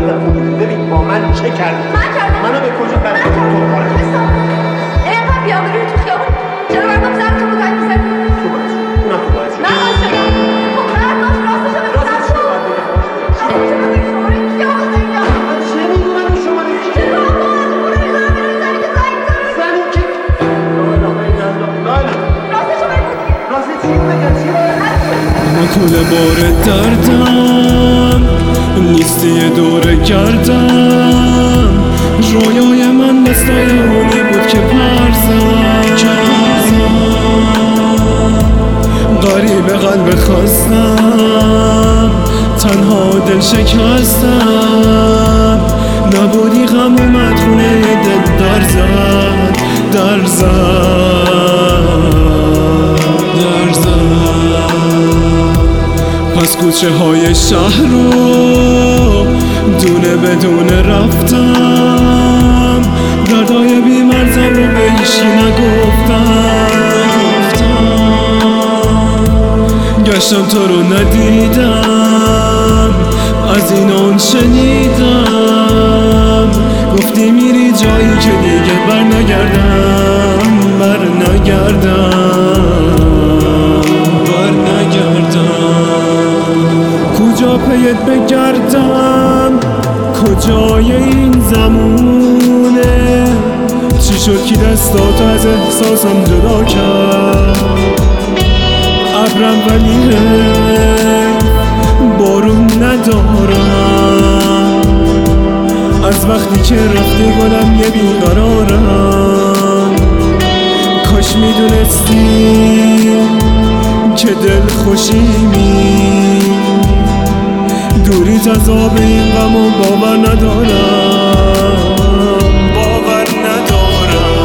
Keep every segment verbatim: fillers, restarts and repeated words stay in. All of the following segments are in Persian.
ببین با من چه کردی؟ من کردم. منو به کجا بردی؟ تو کار اینقدر بی‌آبرویی تو خیابون چرا مردم سر تو بزنی می‌زنی؟ تو باعث نه تو باعث من باعث شدم. خب من باز راستشو بگو. راستش چی باید بگم؟ راستشو بگو این شماره کی آقا اینجا؟ من چه میدونم این شماره چیه؟ چرا آقا از اون خونه می‌زنم می‌ره می‌زنی که زنگ می‌زنی؟ زنی که راستشو بگو دیگه. راستی چی بگم چی ما طول بار دردم نیستی دوره کردم رویای من دستای اونی بود که پرزم غریب قلب خواستم تنها دل شکستم نبودی غم اومد خونه دل در زد در زد در زد پس کوچه های شهر رو دونه بدونه رفتم دردای بیمرزم رو به هیچی نگفتم گشتم تو رو ندیدم از این آن شنیدم گفتی میری جایی که دیگه بر نگردم بر نگردم بر نگردم کجا پیت بگردم کجای این زمونه چی شد که دستات از احساسم جدا کرد ابرم ولی بارون ندارم از وقتی که رفتی گلم یه بیقرارم کاش میدونستی که دل خوشیمی دوریت از آب این غم و باور ندارم باور ندارم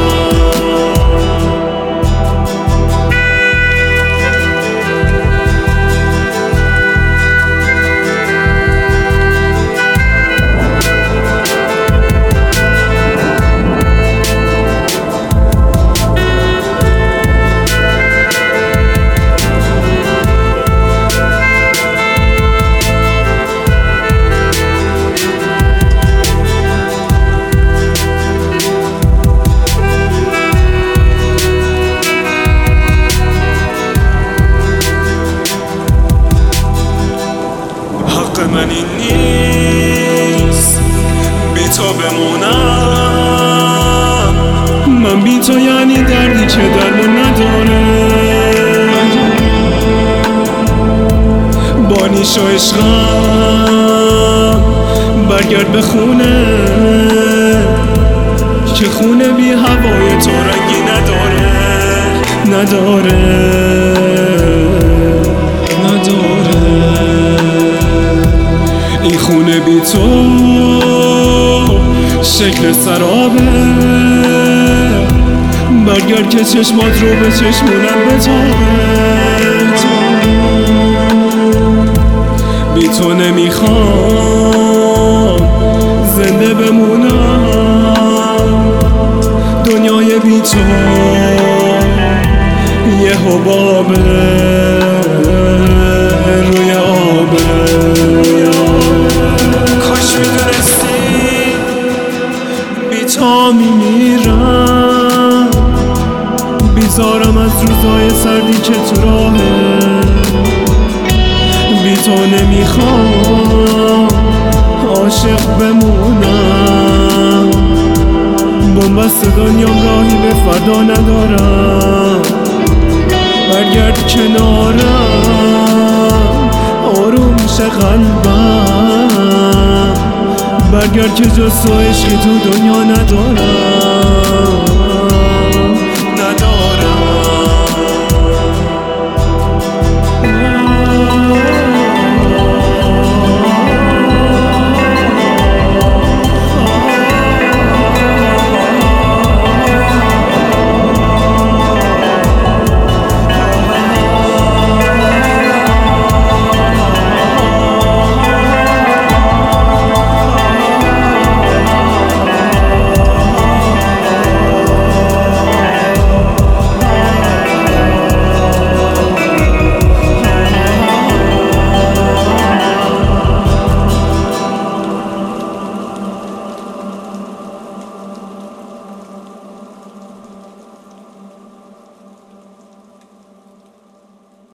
من این نیست بی تو بمونم من بی تو یعنی دردی که درمون نداره با نیش و عشقم برگرد به خونه که خونه بی هوای تو رنگی نداره نداره نداره این خونه بی تو شکل سرابه برگرد که چشمات رو به چشمونم بتابه بی تو نمیخوام زنده بمونم دنیای بی تو یه حبابه روی آبه تا میمیرم بیزارم از روزای سردی که تو راهه بی تو نمیخوام عاشق بمونم بنبست دنیام راهی به فردا ندارم برگرد کنارم آروم شه قلبم برگرد که جز تو عشقی تو دنیا ندارم